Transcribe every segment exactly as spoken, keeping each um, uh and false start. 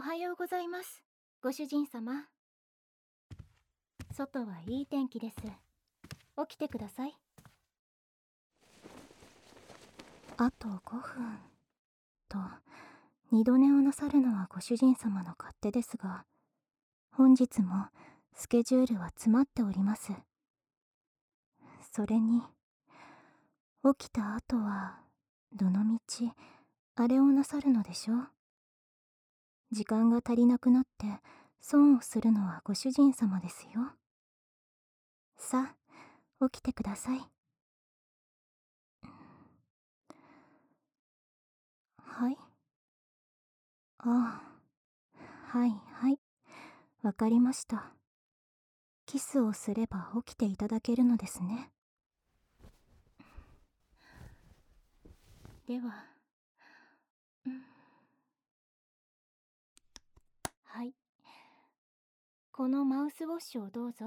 はようございます、ご主人様。外はいい天気です。起きてください。あとごふんと、二度寝をなさるのはご主人様の勝手ですが、本日もスケジュールは詰まっております。それに、起きた後はどのみちあれをなさるのでしょう。時間が足りなくなって損をするのはご主人様ですよ。さあ、起きてください。はい。ああ、はいはい、わかりました。キスをすれば起きていただけるのですね。では、うん、はい。このマウスウォッシュをどうぞ。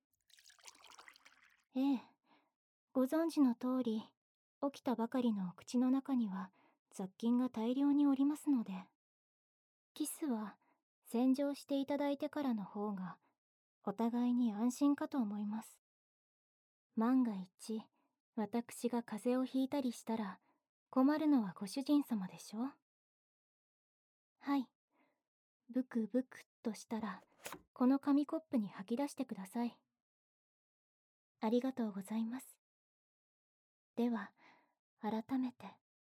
ええ、ご存知の通り、起きたばかりのお口の中には雑菌が大量におりますので、キスは洗浄していただいてからの方がお互いに安心かと思います。万が一、私が風邪をひいたりしたら困るのはご主人様でしょ。はい。ブクブクっとしたら、この紙コップに吐き出してください。ありがとうございます。では、改めて。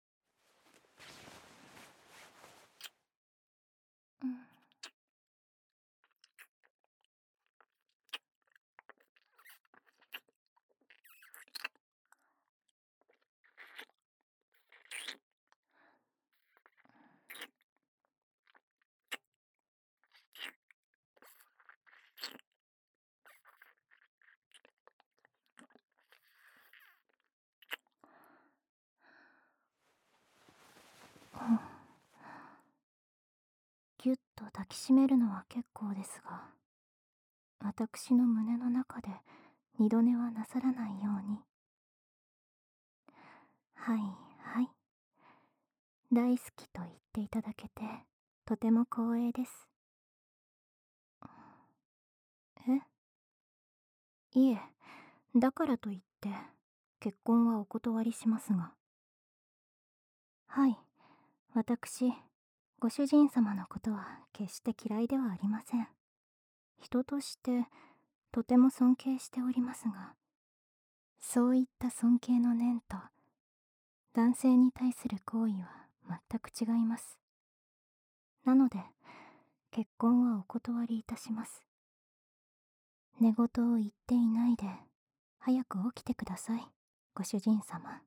うん。ぎゅっと抱きしめるのは結構ですが、私の胸の中で二度寝はなさらないように。はいはい。大好きと言っていただけてとても光栄です。え？いえ、だからといって結婚はお断りしますが。はい、私、ご主人様のことは決して嫌いではありません。人としてとても尊敬しておりますが、そういった尊敬の念と男性に対する行為は全く違います。なので、結婚はお断りいたします。寝言を言っていないで、早く起きてください、ご主人様。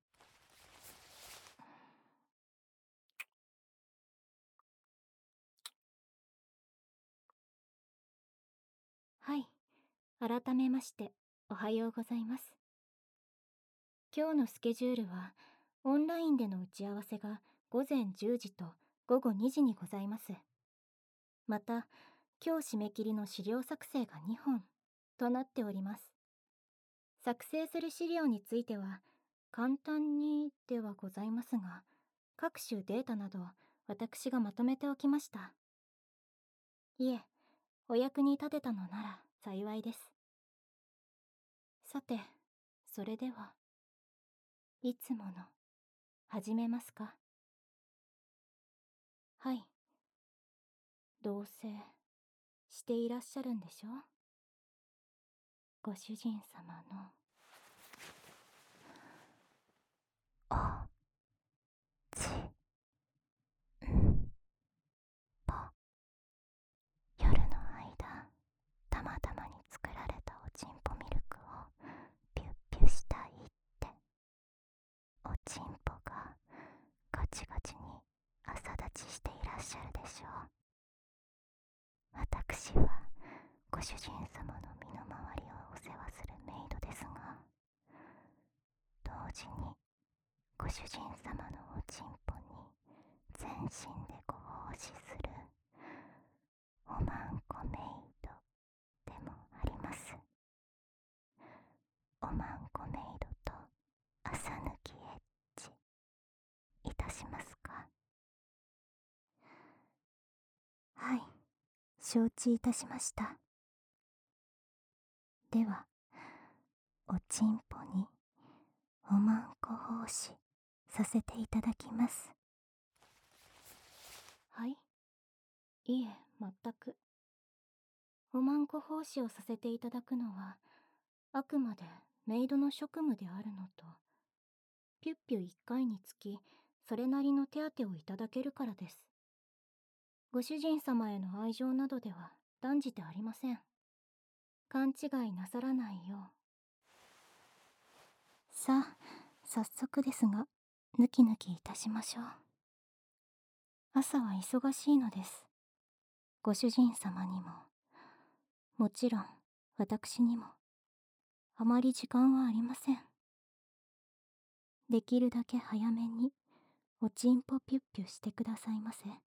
はい、改めましておはようございます。今日のスケジュールはオンラインでの打ち合わせがごぜんじゅうじとごごにじにございます。また、今日締め切りの資料作成がにほんとなっております。作成する資料については簡単にではございますが、各種データなど私がまとめておきました。いえ、お役に立てたのなら幸いです。さて、それでは、いつもの始めますか。はい。同棲していらっしゃるんでしょ、ご主人様の。おちんぽ。夜の間、たまたまに作られたおちんぽミルクをピュッピュしたいって。おちんぽがガチガチに朝立ちしていらっしゃるでしょう。私はご主人様の身の回りをお世話するメイドですが、同時にご主人様のおちんぽに全身でご奉仕するおまんこメイドでもあります。おまんこメイドと朝抜きエッチいたしますか。はい、 承知いたしました。では、おちんぽにおまんこ奉仕させていただきます。はい？いえ、全く。おまんこ奉仕をさせていただくのは、あくまでメイドの職務であるのと、ピュッピュ一回につき、それなりの手当をいただけるからです。ご主人様への愛情などでは断じてありません。勘違いなさらないよう。さあ、早速ですが、ぬきぬきいたしましょう。朝は忙しいのです。ご主人様にも、もちろん私にも、あまり時間はありません。できるだけ早めにおちんぽピュッピュしてくださいませ。